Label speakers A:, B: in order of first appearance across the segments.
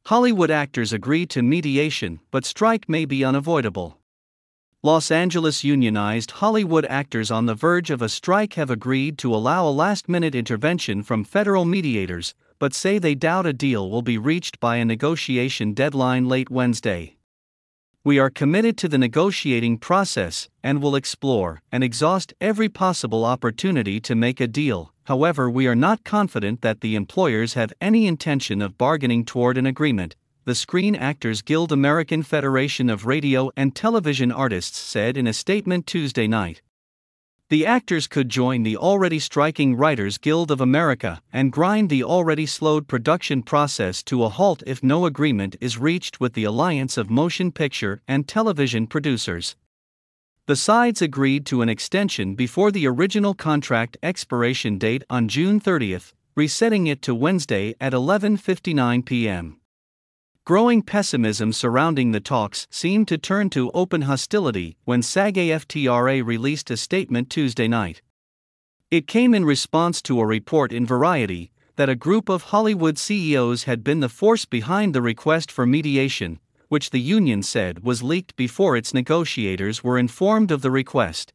A: Hollywood actors agree to mediation, but strike may be unavoidable. Los Angeles unionized Hollywood actors on the verge of a strike have agreed to allow a last-minute intervention from federal mediators, but say they doubt a deal will be reached by a negotiation deadline late Wednesday. "We are committed to the negotiating process and will explore and exhaust every possible opportunity to make a deal. However, we are not confident that the employers have any intention of bargaining toward an agreement," the Screen Actors Guild American Federation of Radio and Television Artists said in a statement Tuesday night. The actors could join the already striking Writers Guild of America and grind the already slowed production process to a halt if no agreement is reached with the Alliance of Motion Picture and Television Producers. The sides agreed to an extension before the original contract expiration date on June 30, resetting it to Wednesday at 11:59 p.m. Growing pessimism surrounding the talks seemed to turn to open hostility when SAG-AFTRA released a statement Tuesday night. It came in response to a report in Variety that a group of Hollywood CEOs had been the force behind the request for mediation, which the union said was leaked before its negotiators were informed of the request.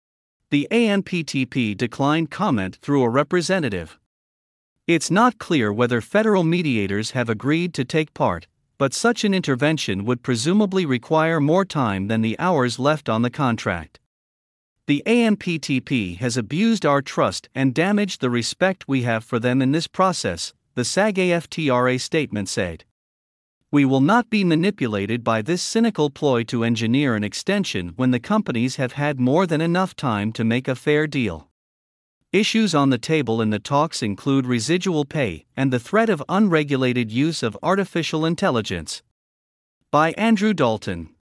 A: The AMPTP declined comment through a representative. "It's not clear whether federal mediators have agreed to take part, but such an intervention would presumably require more time than the hours left on the contract. The AMPTP has abused our trust and damaged the respect we have for them in this process," the SAG-AFTRA statement said. "We will not be manipulated by this cynical ploy to engineer an extension when the companies have had more than enough time to make a fair deal." Issues on the table in the talks include residual pay and the threat of unregulated use of artificial intelligence. By Andrew Dalton.